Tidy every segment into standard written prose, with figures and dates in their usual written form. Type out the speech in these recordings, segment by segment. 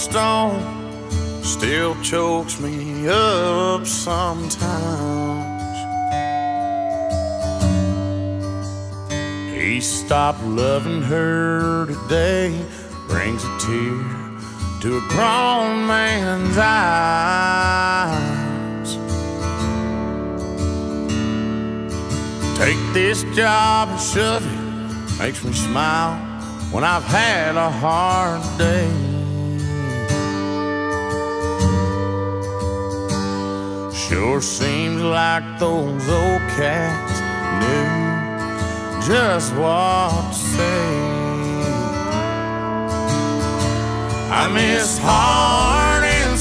stone still chokes me up sometimes. He stopped loving her today, brings a tear to a grown man's eyes. Take this job and shove it, makes me smile when I've had a hard day. Sure seems like those old cats knew just what to say. I miss heart and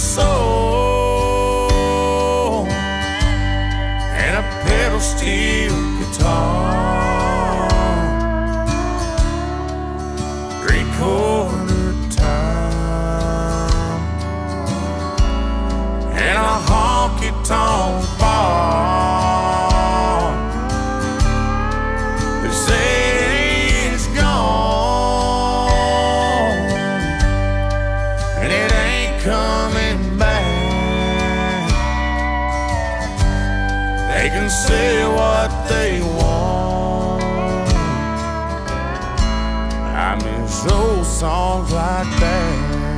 soul and a pedal steel guitar, three-quarter time, and a honky-tonk bar. They say it's gone and it ain't coming back. They can say what they want. I miss old songs like that.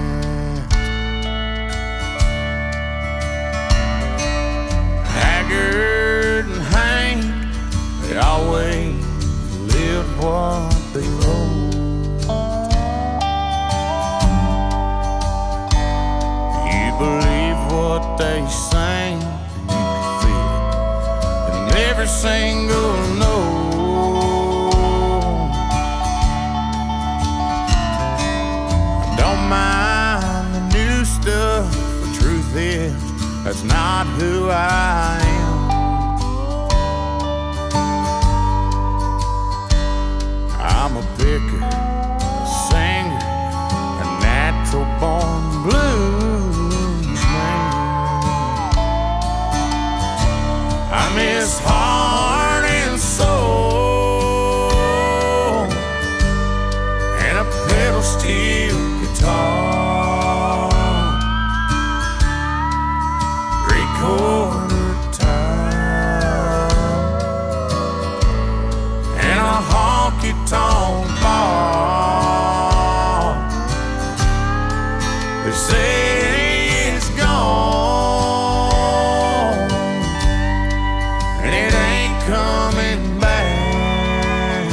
Haggard and Hank, they always lived what they wrote. You believe what they sang, you can feel it in every single note. Don't mind the new stuff, the truth is that's not who I am. I'm a picker, a singer, a natural born blues man. I miss heart and soul and a pedal steel guitar, three-quarter time, and a honky-tonk bar. They say it's gone and it ain't coming back.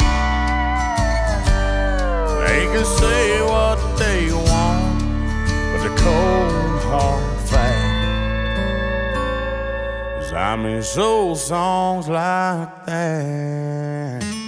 They can say what they want, but the cold hard fact is I miss old songs like that.